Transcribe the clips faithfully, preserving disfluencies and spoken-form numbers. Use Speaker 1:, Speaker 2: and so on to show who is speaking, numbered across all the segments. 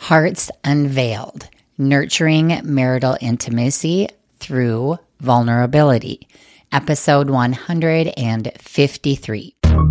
Speaker 1: Hearts Unveiled, Nurturing Marital Intimacy Through Vulnerability, episode one hundred fifty-three.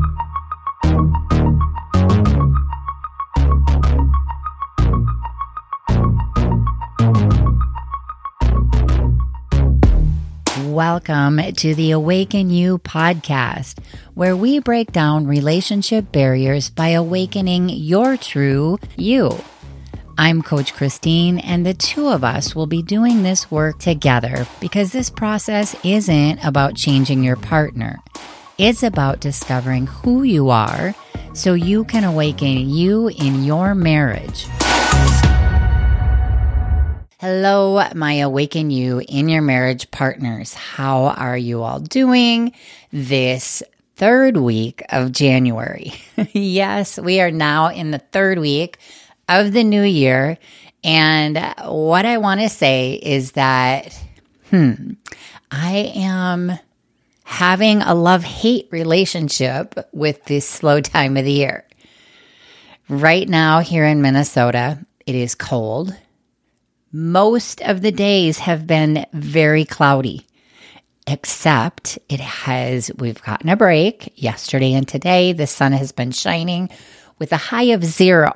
Speaker 1: Welcome to the Awaken You podcast, where we break down relationship barriers by awakening your true you. I'm Coach Christine, and the two of us will be doing this work together because this process isn't about changing your partner. It's about discovering who you are so you can awaken you in your marriage. Hello, my Awaken You in Your Marriage partners. How are you all doing this third week of January? Yes, we are now in the third week of the new year. And what I want to say is that, hmm, I am having a love-hate relationship with this slow time of the year. Right now here in Minnesota, it is cold. Most of the days have been very cloudy, except it has, we've gotten a break. Yesterday and today, the sun has been shining with a high of zero.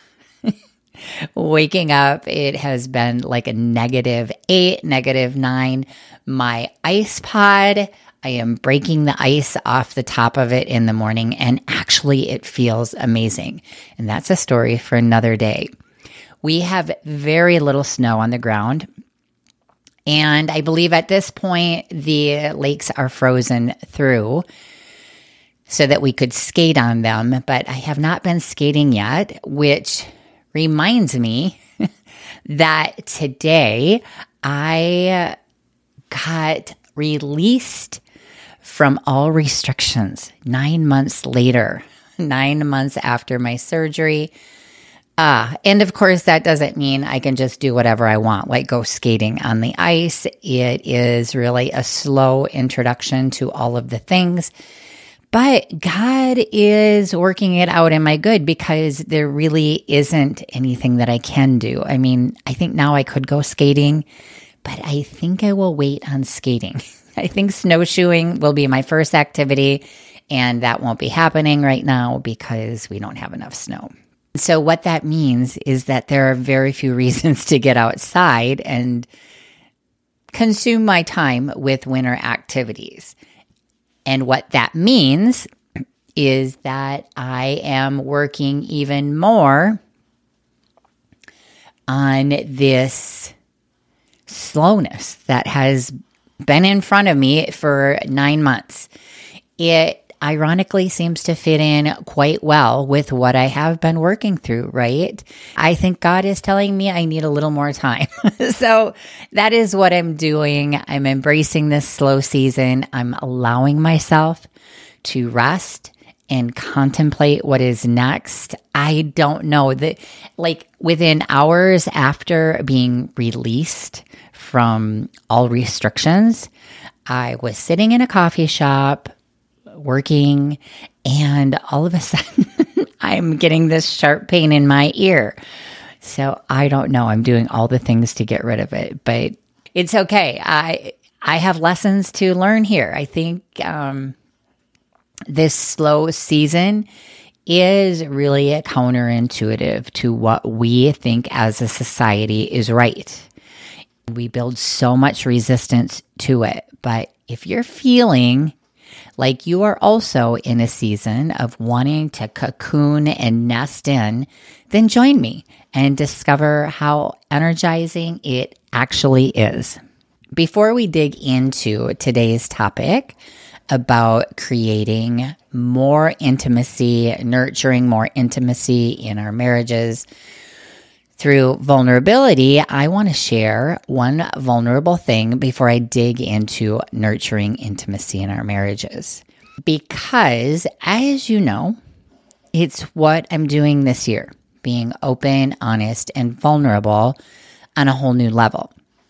Speaker 1: Waking up, it has been like a negative eight, negative nine. My ice pod, I am breaking the ice off the top of it in the morning, and actually it feels amazing. And that's a story for another day. We have very little snow on the ground, and I believe at this point the lakes are frozen through so that we could skate on them, but I have not been skating yet, which reminds me that today I got released from all restrictions nine months later, nine months after my surgery. Ah, and of course, that doesn't mean I can just do whatever I want, like go skating on the ice. It is really a slow introduction to all of the things. But God is working it out in my good because there really isn't anything that I can do. I mean, I think now I could go skating, but I think I will wait on skating. I think snowshoeing will be my first activity, and that won't be happening right now because we don't have enough snow. So what that means is that there are very few reasons to get outside and consume my time with winter activities. And what that means is that I am working even more on this slowness that has been in front of me for nine months. It ironically seems to fit in quite well with what I have been working through, right? I think God is telling me I need a little more time. So that is what I'm doing. I'm embracing this slow season. I'm allowing myself to rest and contemplate what is next. I don't know that, like within hours after being released from all restrictions, I was sitting in a coffee shop working, and all of a sudden I'm getting this sharp pain in my ear. So I don't know. I'm doing all the things to get rid of it, but it's okay. I I have lessons to learn here. I think um, this slow season is really counterintuitive to what we think as a society is right. We build so much resistance to it. But if you're feeling like you are also in a season of wanting to cocoon and nest in, then join me and discover how energizing it actually is. Before we dig into today's topic about creating more intimacy, nurturing more intimacy in our marriages through vulnerability, I want to share one vulnerable thing before I dig into nurturing intimacy in our marriages. Because, as you know, it's what I'm doing this year, being open, honest, and vulnerable on a whole new level.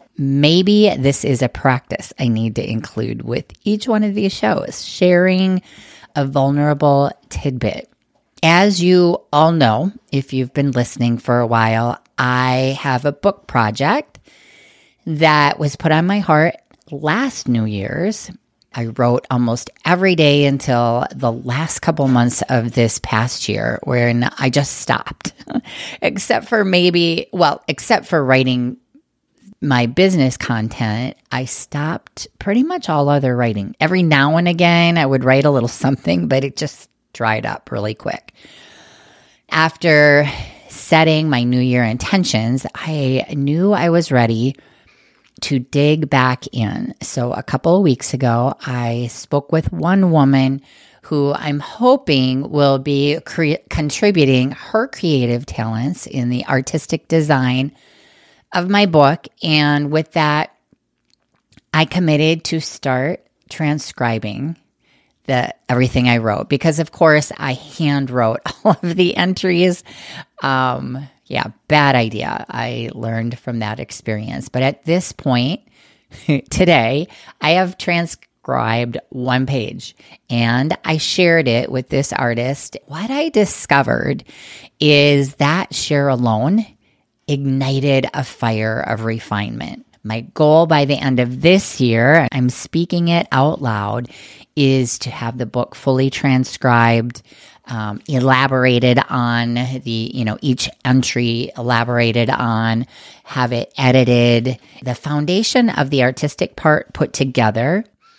Speaker 1: Maybe this is a practice I need to include with each one of these shows, sharing a vulnerable tidbit. As you all know, if you've been listening for a while, I have a book project that was put on my heart last New Year's. I wrote almost every day until the last couple months of this past year when I just stopped, except for maybe, well, except for writing my business content. I stopped pretty much all other writing. Every now and again, I would write a little something, but it just dried up really quick. After setting my New Year intentions, I knew I was ready to dig back in. So a couple of weeks ago, I spoke with one woman who I'm hoping will be cre- contributing her creative talents in the artistic design of my book. And with that, I committed to start transcribing the everything I wrote, because of course I hand wrote all of the entries. Um, yeah, bad idea. I learned from that experience. But at this point, today, I have transcribed one page and I shared it with this artist. What I discovered is that share alone ignited a fire of refinement. My goal by the end of this year, I'm speaking it out loud, is to have the book fully transcribed, um, elaborated on, the, you know, each entry elaborated on, have it edited, the foundation of the artistic part put together.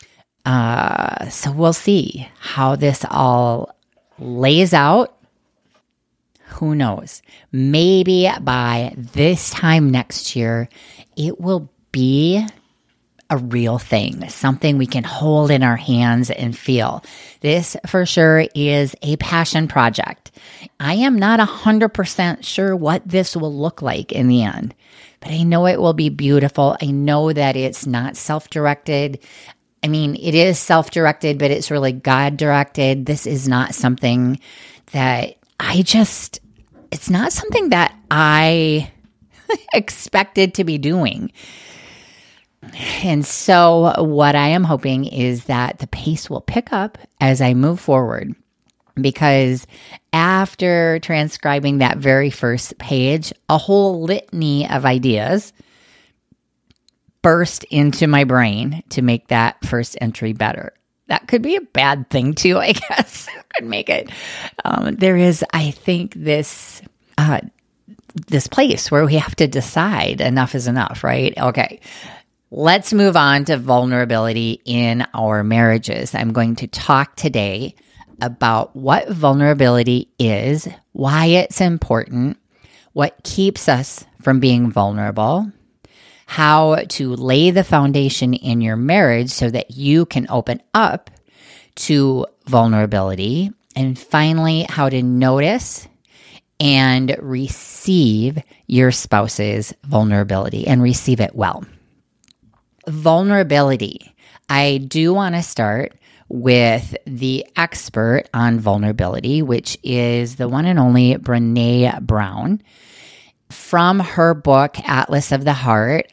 Speaker 1: Uh, so we'll see how this all lays out. Who knows? Maybe by this time next year, it will be a real thing, something we can hold in our hands and feel. This for sure is a passion project. I am not one hundred percent sure what this will look like in the end, but I know it will be beautiful. I know that it's not self-directed. I mean, it is self-directed, but it's really God-directed. This is not something that I just, it's not something that I expected to be doing. And so what I am hoping is that the pace will pick up as I move forward, because after transcribing that very first page, a whole litany of ideas burst into my brain to make that first entry better. That could be a bad thing too, I guess. Could make it. Um, there is, I think, this uh, this place where we have to decide enough is enough, right? Okay. Let's move on to vulnerability in our marriages. I'm going to talk today about what vulnerability is, why it's important, what keeps us from being vulnerable, how to lay the foundation in your marriage so that you can open up to vulnerability, and finally, how to notice and receive your spouse's vulnerability and receive it well. Vulnerability. I do want to start with the expert on vulnerability, which is the one and only Brené Brown. From her book, Atlas of the Heart,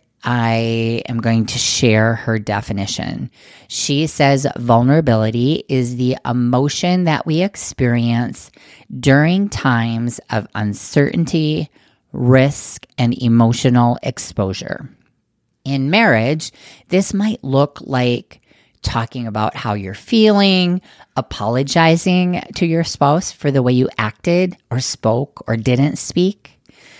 Speaker 1: I am going to share her definition. She says vulnerability is the emotion that we experience during times of uncertainty, risk, and emotional exposure. In marriage, this might look like talking about how you're feeling, apologizing to your spouse for the way you acted or spoke or didn't speak,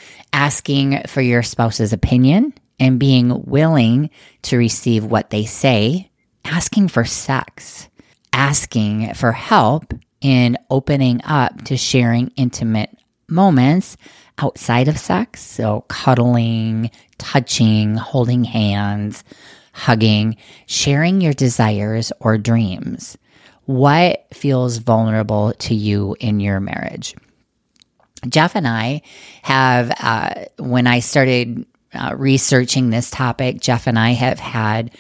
Speaker 1: asking for your spouse's opinion and being willing to receive what they say, asking for sex, asking for help in opening up to sharing intimate moments outside of sex, so cuddling, touching, holding hands, hugging, sharing your desires or dreams. What feels vulnerable to you in your marriage? Jeff and I have, uh, when I started uh, researching this topic, Jeff and I have had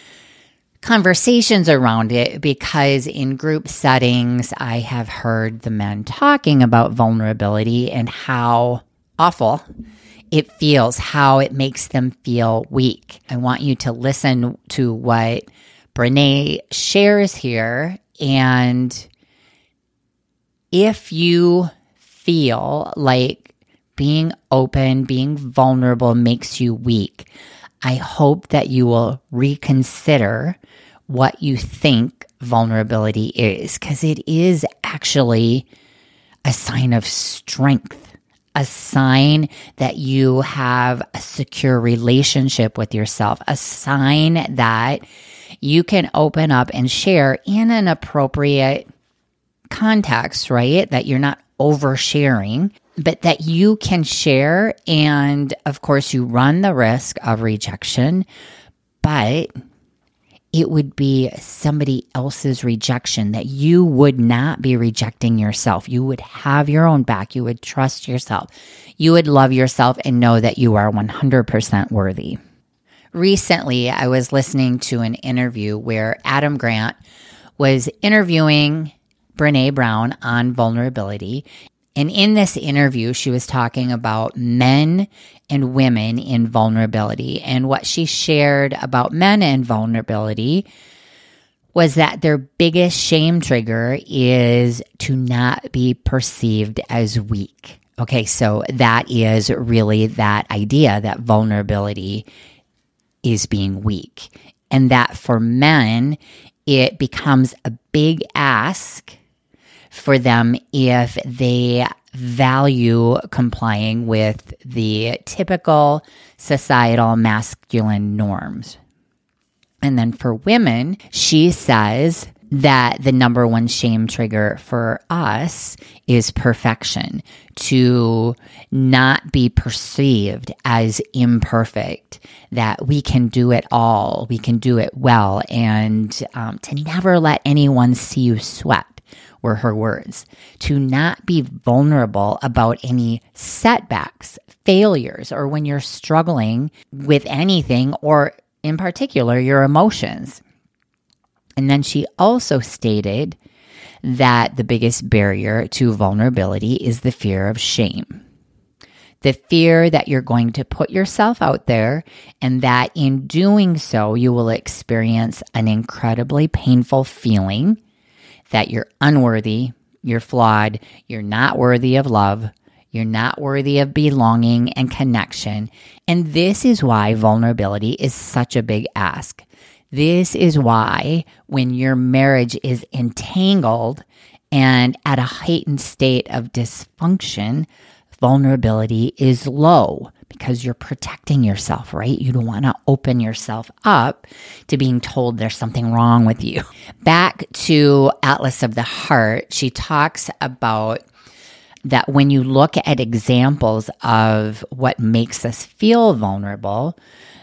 Speaker 1: conversations around it, because in group settings, I have heard the men talking about vulnerability and how awful it feels, how it makes them feel weak. I want you to listen to what Brené shares here. And if you feel like being open, being vulnerable makes you weak. I hope that you will reconsider what you think vulnerability is, because it is actually a sign of strength, a sign that you have a secure relationship with yourself, a sign that you can open up and share in an appropriate context, right? That you're not oversharing, but that you can share. And of course, you run the risk of rejection, but it would be somebody else's rejection, that you would not be rejecting yourself. You would have your own back. You would trust yourself. You would love yourself and know that you are one hundred percent worthy. Recently, I was listening to an interview where Adam Grant was interviewing Brené Brown on vulnerability. And in this interview, she was talking about men and women in vulnerability. And what she shared about men and vulnerability was that their biggest shame trigger is to not be perceived as weak. Okay, so that is really that idea that vulnerability is being weak. And that for men, it becomes a big ask for them if they value complying with the typical societal masculine norms. And then for women, she says that the number one shame trigger for us is perfection, to not be perceived as imperfect, that we can do it all, we can do it well, and um, to never let anyone see you sweat, were her words. To not be vulnerable about any setbacks, failures, or when you're struggling with anything, or in particular, your emotions. And then she also stated that the biggest barrier to vulnerability is the fear of shame. The fear that you're going to put yourself out there, and that in doing so, you will experience an incredibly painful feeling that you're unworthy, you're flawed, you're not worthy of love, you're not worthy of belonging and connection. And this is why vulnerability is such a big ask. This is why when your marriage is entangled and at a heightened state of dysfunction, vulnerability is low, because you're protecting yourself, right? You don't want to open yourself up to being told there's something wrong with you. Back to Atlas of the Heart, she talks about that when you look at examples of what makes us feel vulnerable,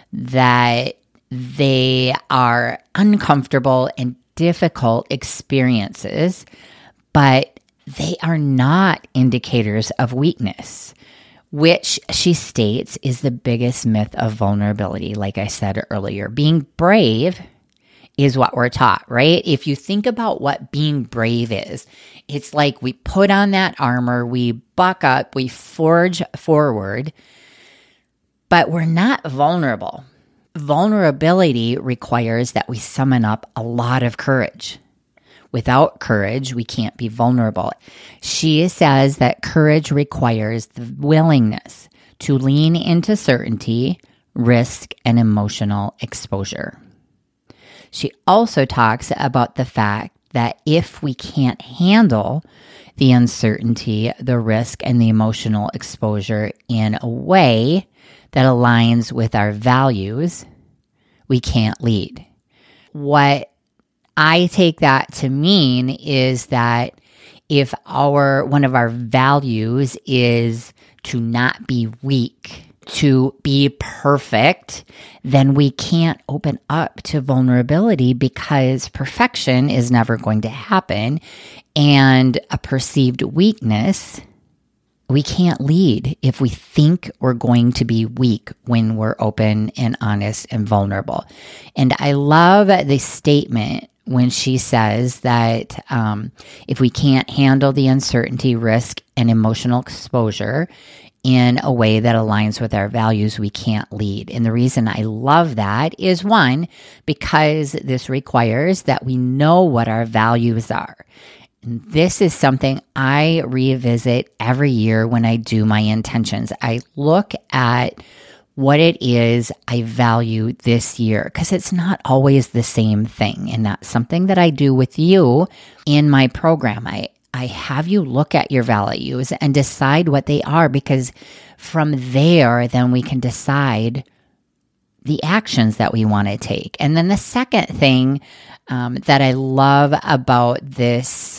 Speaker 1: that they are uncomfortable and difficult experiences, but they are not indicators of weakness, which she states is the biggest myth of vulnerability. Like I said earlier, being brave is what we're taught, right? If you think about what being brave is, it's like we put on that armor, we buck up, we forge forward, but we're not vulnerable. Vulnerability requires that we summon up a lot of courage. Without courage, we can't be vulnerable. She says that courage requires the willingness to lean into certainty, risk, and emotional exposure. She also talks about the fact that if we can't handle the uncertainty, the risk, and the emotional exposure in a way that aligns with our values, we can't lead. What I take that to mean is that if our one of our values is to not be weak, to be perfect, then we can't open up to vulnerability, because perfection is never going to happen. And a perceived weakness, we can't lead if we think we're going to be weak when we're open and honest and vulnerable. And I love the statement when she says that um, if we can't handle the uncertainty, risk, and emotional exposure in a way that aligns with our values, we can't lead. And the reason I love that is, one, because this requires that we know what our values are. And this is something I revisit every year when I do my intentions. I look at what it is I value this year, because it's not always the same thing. And that's something that I do with you in my program. I, I have you look at your values and decide what they are, because from there, then we can decide the actions that we want to take. And then the second thing um, that I love about this,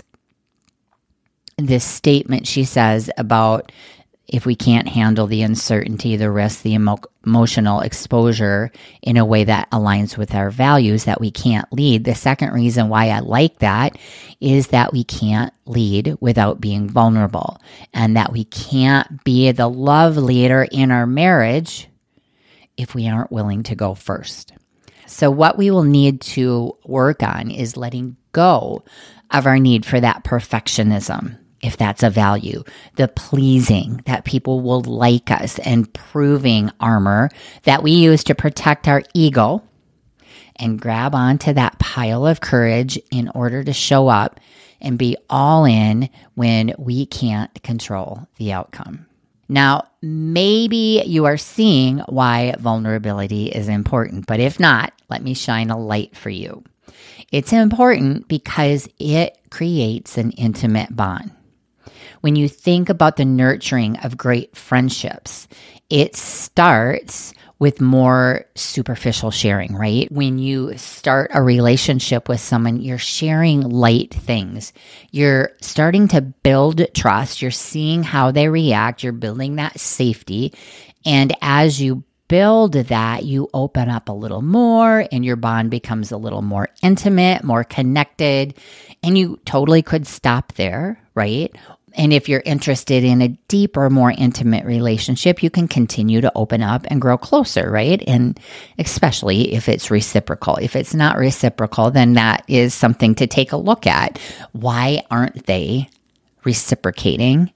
Speaker 1: this statement she says about if we can't handle the uncertainty, the risk, the emo- emotional exposure in a way that aligns with our values, that we can't lead. The second reason why I like that is that we can't lead without being vulnerable, and that we can't be the love leader in our marriage if we aren't willing to go first. So what we will need to work on is letting go of our need for that perfectionism, if that's a value, the pleasing, that people will like us, and proving armor that we use to protect our ego, and grab onto that pile of courage in order to show up and be all in when we can't control the outcome. Now, maybe you are seeing why vulnerability is important, but if not, let me shine a light for you. It's important because it creates an intimate bond. When you think about the nurturing of great friendships, it starts with more superficial sharing, right? When you start a relationship with someone, you're sharing light things. You're starting to build trust. You're seeing how they react. You're building that safety. And as you build that, you open up a little more, and your bond becomes a little more intimate, more connected. And you totally could stop there, right? And if you're interested in a deeper, more intimate relationship, you can continue to open up and grow closer, right? And especially if it's reciprocal. If it's not reciprocal, then that is something to take a look at. Why aren't they reciprocating?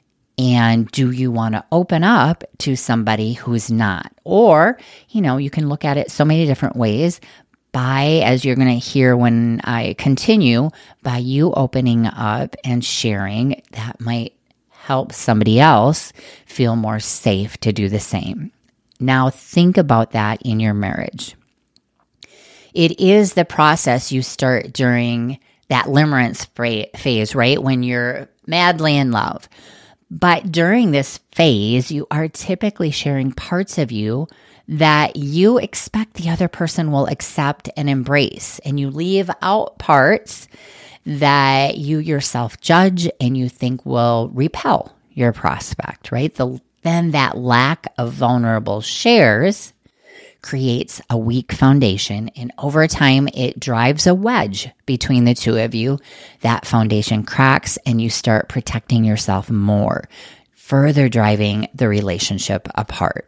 Speaker 1: And do you want to open up to somebody who's not? Or, you know, you can look at it so many different ways. By, as you're going to hear when I continue, by you opening up and sharing, that might help somebody else feel more safe to do the same. Now think about that in your marriage. It is the process you start during that limerence phase, right? When you're madly in love. But during this phase, you are typically sharing parts of you that you expect the other person will accept and embrace. And you leave out parts that you yourself judge and you think will repel your prospect, right? The, then that lack of vulnerable shares creates a weak foundation. And over time, it drives a wedge between the two of you. That foundation cracks and you start protecting yourself more, further driving the relationship apart.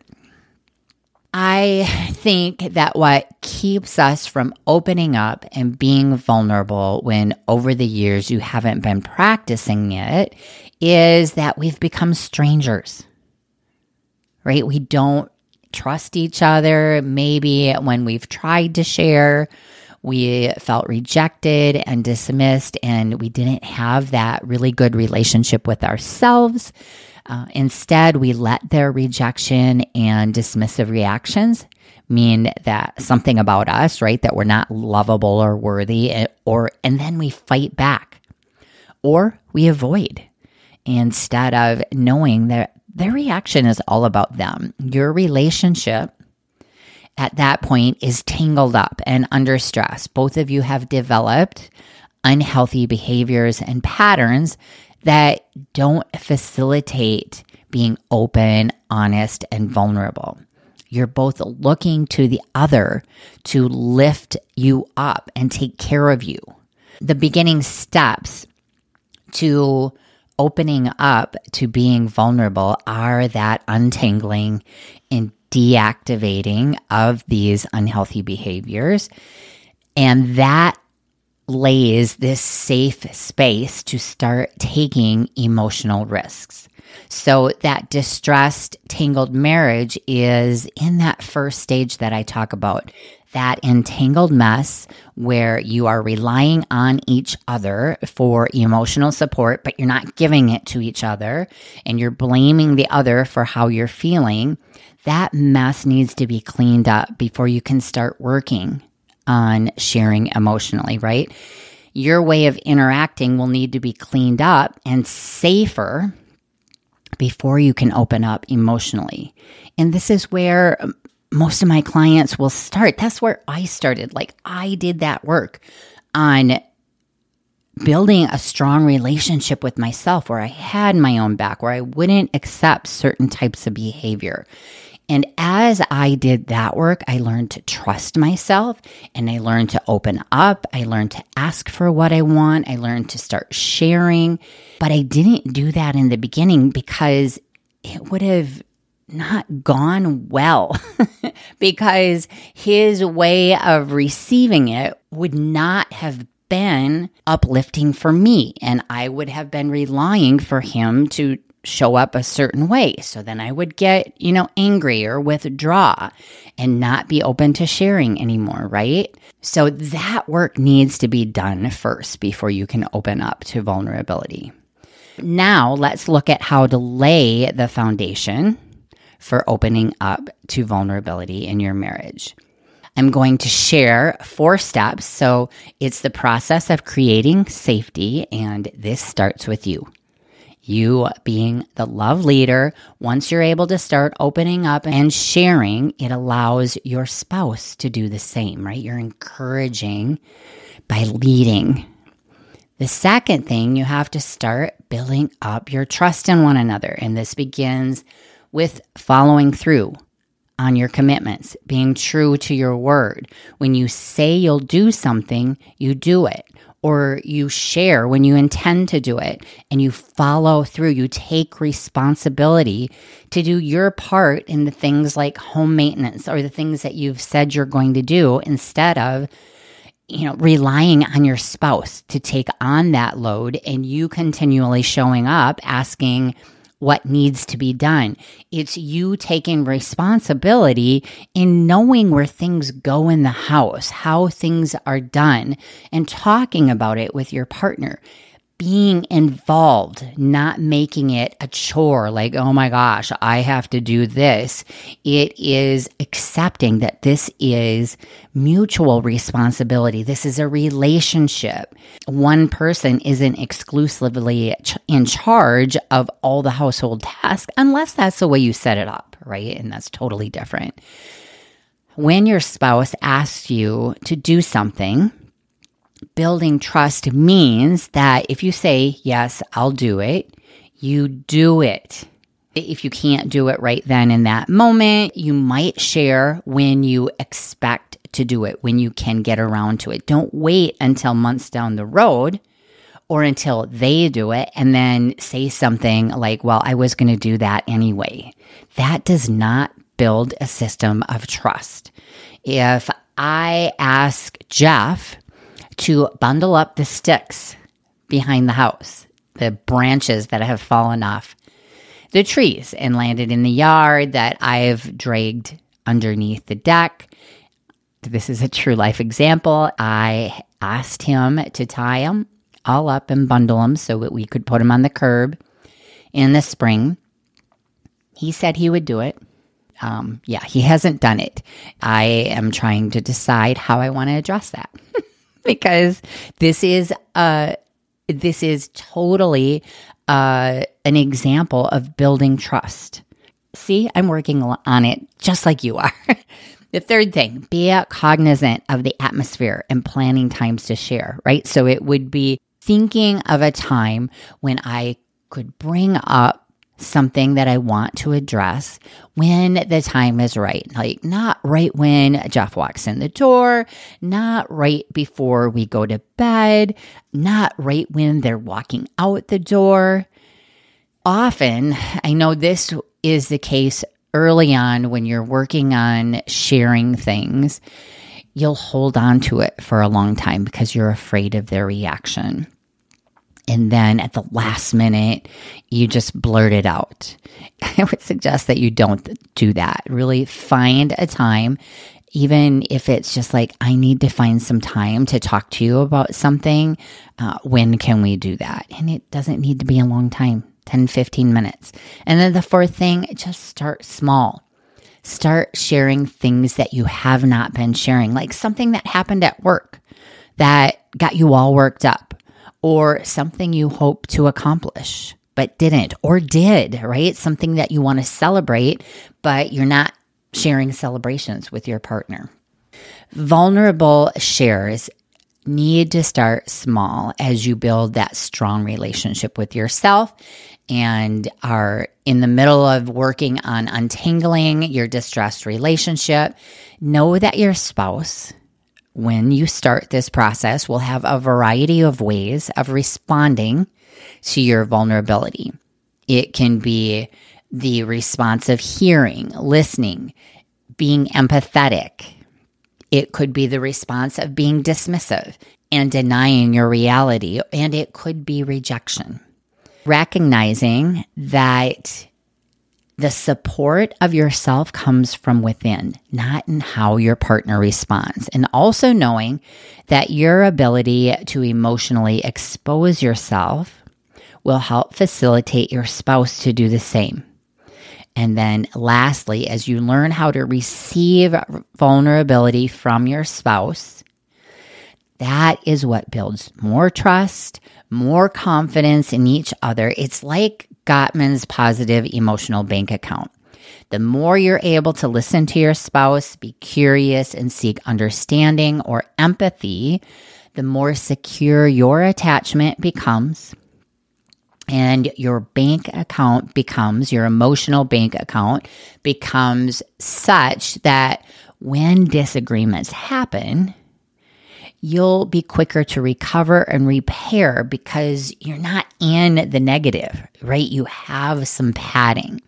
Speaker 1: I think that what keeps us from opening up and being vulnerable when over the years you haven't been practicing it is that we've become strangers, right? We don't trust each other. Maybe when we've tried to share, we felt rejected and dismissed, and we didn't have that really good relationship with ourselves. Uh, instead, we let their rejection and dismissive reactions mean that something about us, right, that we're not lovable or worthy, or and then we fight back, or we avoid, instead of knowing that their reaction is all about them. Your relationship at that point is tangled up and under stress. Both of you have developed unhealthy behaviors and patterns that don't facilitate being open, honest, and vulnerable. You're both looking to the other to lift you up and take care of you. The beginning steps to opening up to being vulnerable are that untangling and deactivating of these unhealthy behaviors. And that lays this safe space to start taking emotional risks. So that distressed, tangled marriage is in that first stage that I talk about, that entangled mess where you are relying on each other for emotional support, but you're not giving it to each other, and you're blaming the other for how you're feeling. That mess needs to be cleaned up before you can start working on sharing emotionally, right? Your way of interacting will need to be cleaned up and safer before you can open up emotionally. And this is where most of my clients will start. That's where I started. Like, I did that work on building a strong relationship with myself where I had my own back, where I wouldn't accept certain types of behavior. And as I did that work, I learned to trust myself, and I learned to open up. I learned to ask for what I want. I learned to start sharing. But I didn't do that in the beginning because it would have not gone well because his way of receiving it would not have been uplifting for me. And I would have been relying for him to show up a certain way. So then I would get, you know, angry or withdraw and not be open to sharing anymore, right? So that work needs to be done first before you can open up to vulnerability. Now let's look at how to lay the foundation for opening up to vulnerability in your marriage. I'm going to share four steps. So it's the process of creating safety, and this starts with you. You being the love leader, once you're able to start opening up and sharing, it allows your spouse to do the same, right? You're encouraging by leading. The second thing, you have to start building up your trust in one another. And this begins with following through on your commitments, being true to your word. When you say you'll do something, you do it. Or you share when you intend to do it, and you follow through. You take responsibility to do your part in the things like home maintenance or the things that you've said you're going to do, instead of, you know, relying on your spouse to take on that load and you continually showing up asking what needs to be done. It's you taking responsibility in knowing where things go in the house, how things are done, and talking about it with your partner. Being involved, not making it a chore like, oh my gosh, I have to do this. It is accepting that this is mutual responsibility. This is a relationship. One person isn't exclusively ch- in charge of all the household tasks, unless that's the way you set it up, right? And that's totally different. When your spouse asks you to do something, building trust means that if you say, yes, I'll do it, you do it. If you can't do it right then in that moment, you might share when you expect to do it, when you can get around to it. Don't wait until months down the road or until they do it and then say something like, well, I was going to do that anyway. That does not build a system of trust. If I ask Jeff to bundle up the sticks behind the house, the branches that have fallen off the trees and landed in the yard that I've dragged underneath the deck. This is a true life example. I asked him to tie them all up and bundle them so that we could put them on the curb in the spring. He said he would do it. Um, yeah, he hasn't done it. I am trying to decide how I want to address that. Because this is uh, this is totally uh, an example of building trust. See, I'm working on it just like you are. The third thing, be cognizant of the atmosphere and planning times to share, right? So it would be thinking of a time when I could bring up something that I want to address when the time is right. Like not right when Jeff walks in the door, not right before we go to bed, not right when they're walking out the door. Often, I know this is the case early on when you're working on sharing things, you'll hold on to it for a long time because you're afraid of their reaction. and then at the last minute, you just blurt it out. I would suggest that you don't do that. Really find a time, even if it's just like, I need to find some time to talk to you about something. Uh, when can we do that? And it doesn't need to be a long time, ten, fifteen minutes. And then the fourth thing, just start small. Start sharing things that you have not been sharing, like something that happened at work that got you all worked up, or something you hope to accomplish but didn't, or did, right? Something that you want to celebrate, but you're not sharing celebrations with your partner. Vulnerable shares need to start small as you build that strong relationship with yourself and are in the middle of working on untangling your distressed relationship. Know that your spouse, when you start this process, will have a variety of ways of responding to your vulnerability. It can be the response of hearing, listening, being empathetic. It could be the response of being dismissive and denying your reality, and it could be rejection. Recognizing that the support of yourself comes from within, not in how your partner responds. And also knowing that your ability to emotionally expose yourself will help facilitate your spouse to do the same. And then lastly, as you learn how to receive vulnerability from your spouse, that is what builds more trust, more confidence in each other. It's like Gottman's positive emotional bank account. The more you're able to listen to your spouse, be curious, and seek understanding or empathy, the more secure your attachment becomes. And your bank account becomes, your emotional bank account becomes such that when disagreements happen, you'll be quicker to recover and repair because you're not in the negative, right? You have some padding.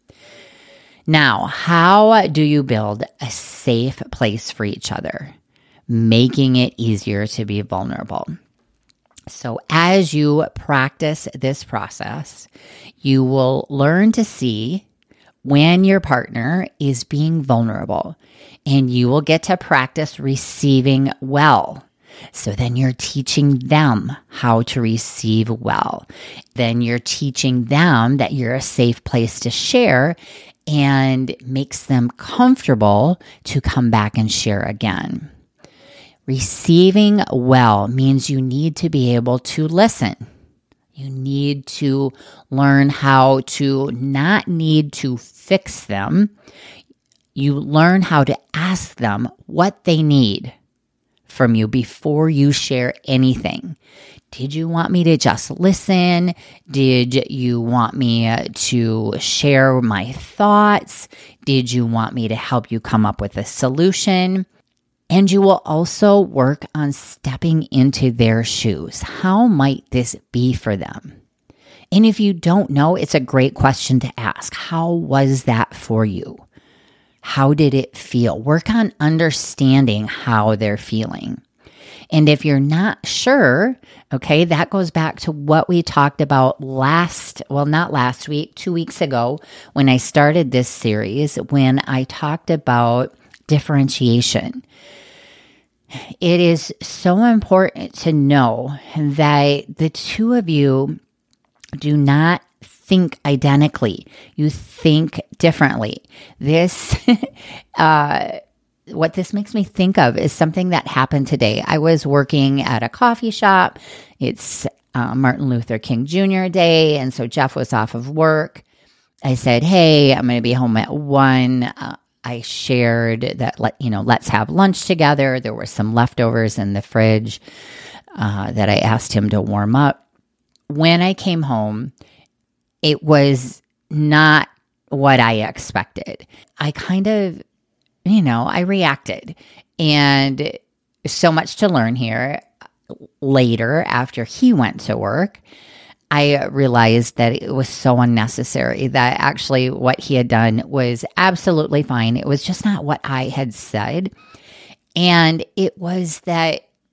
Speaker 1: Now, how do you build a safe place for each other, making it easier to be vulnerable? So as you practice this process, you will learn to see when your partner is being vulnerable, and you will get to practice receiving well. So then you're teaching them how to receive well. Then you're teaching them that you're a safe place to share and makes them comfortable to come back and share again. Receiving well means you need to be able to listen. You need to learn how to not need to fix them. You learn how to ask them what they need from you before you share anything. Did you want me to just listen? Did you want me to share my thoughts? Did you want me to help you come up with a solution? And you will also work on stepping into their shoes. How might this be for them? And if you don't know, it's a great question to ask. How was that for you? How did it feel? Work on understanding how they're feeling. And if you're not sure, okay, that goes back to what we talked about last, well, not last week, two weeks ago when I started this series, when I talked about differentiation. It is so important to know that the two of you do not think identically. You think differently. This, uh, what this makes me think of is something that happened today. I was working at a coffee shop. It's uh, Martin Luther King Junior Day, and so Jeff was off of work. I said, hey, I'm going to be home at one. Uh, I shared that, let, you know, let's have lunch together. There were some leftovers in the fridge uh, that I asked him to warm up. When I came home, it was not what I expected. I kind of, you know, I reacted. And so much to learn here. Later, after he went to work, I realized that it was so unnecessary, that actually what he had done was absolutely fine. It was just not what I had said. And it was that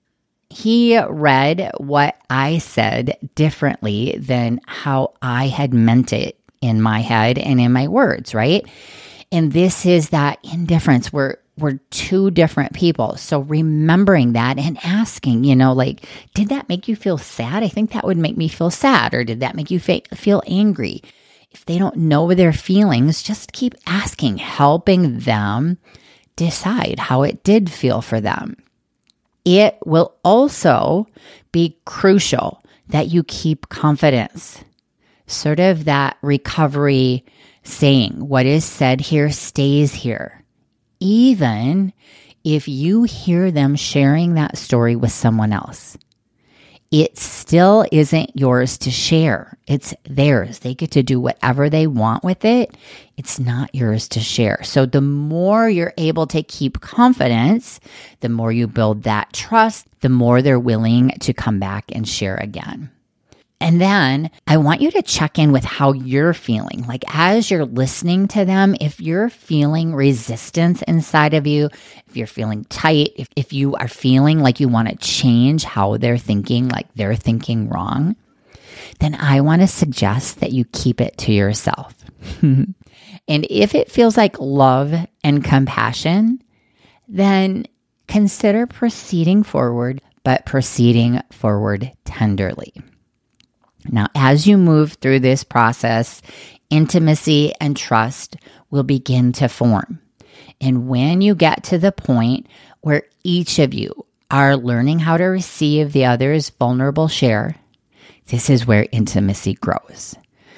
Speaker 1: he read what I said differently than how I had meant it in my head and in my words, right? And this is that indifference. We're, we're two different people. So remembering that and asking, you know, like, did that make you feel sad? I think that would make me feel sad. Or did that make you fe- feel angry? If they don't know their feelings, just keep asking, helping them decide how it did feel for them. It will also be crucial that you keep confidence, sort of that recovery saying, what is said here stays here. Even if you hear them sharing that story with someone else, it still isn't yours to share. It's theirs. They get to do whatever they want with it. It's not yours to share. So the more you're able to keep confidence, the more you build that trust, the more they're willing to come back and share again. And then I want you to check in with how you're feeling. Like as you're listening to them, if you're feeling resistance inside of you, if you're feeling tight, if, if you are feeling like you want to change how they're thinking, like they're thinking wrong, then I want to suggest that you keep it to yourself. And if it feels like love and compassion, then consider proceeding forward, but proceeding forward tenderly. Now, as you move through this process, intimacy and trust will begin to form. And when you get to the point where each of you are learning how to receive the other's vulnerable share, this is where intimacy grows.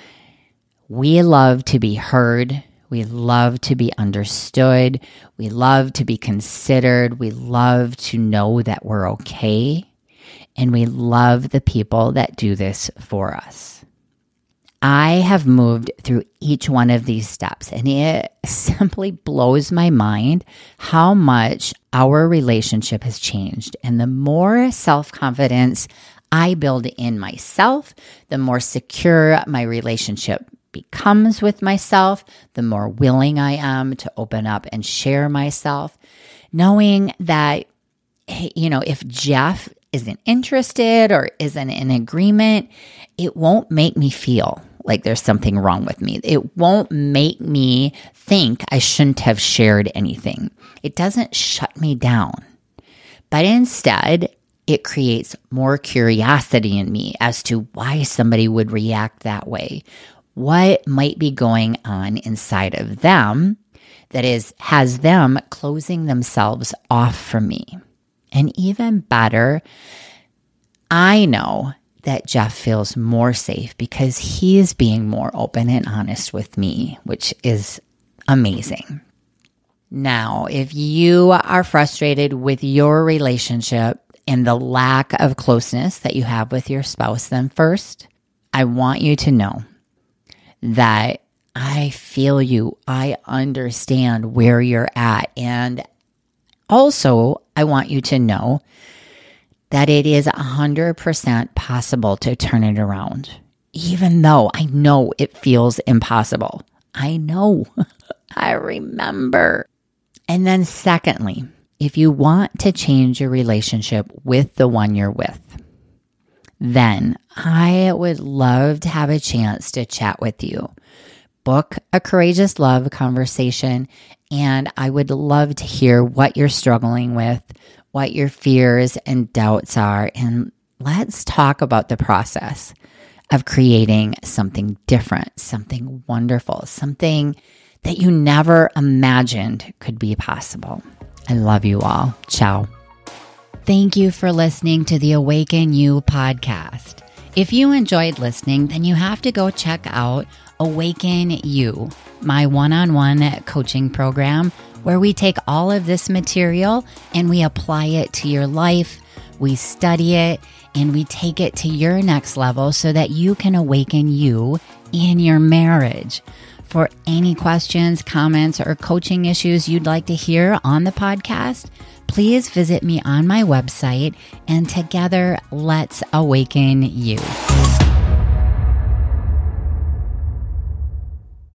Speaker 1: We love to be heard. We love to be understood. We love to be considered. We love to know that we're okay. And we love the people that do this for us. I have moved through each one of these steps, and it simply blows my mind how much our relationship has changed. And the more self-confidence I build in myself, the more secure my relationship becomes with myself, the more willing I am to open up and share myself, knowing that, you know, if Jeff isn't interested or isn't in agreement, it won't make me feel like there's something wrong with me. It won't make me think I shouldn't have shared anything. It doesn't shut me down. But instead, it creates more curiosity in me as to why somebody would react that way. What might be going on inside of them that is has them closing themselves off from me. And even better, I know that Jeff feels more safe because he is being more open and honest with me, which is amazing. Now, if you are frustrated with your relationship and the lack of closeness that you have with your spouse, then first, I want you to know that I feel you. I understand where you're at. And also, I want you to know that it is one hundred percent possible to turn it around, even though I know it feels impossible. I know. I remember. And then secondly, if you want to change your relationship with the one you're with, then I would love to have a chance to chat with you. Book a Courageous Love conversation, and I would love to hear what you're struggling with, what your fears and doubts are, and let's talk about the process of creating something different, something wonderful, something that you never imagined could be possible. I love you all. Ciao. Thank you for listening to the Awaken You podcast. If you enjoyed listening, then you have to go check out Awaken You, my one-on-one coaching program, where we take all of this material and we apply it to your life, we study it, and we take it to your next level so that you can awaken you in your marriage. For any questions, comments, or coaching issues you'd like to hear on the podcast, please visit me on my website, and together, let's awaken you.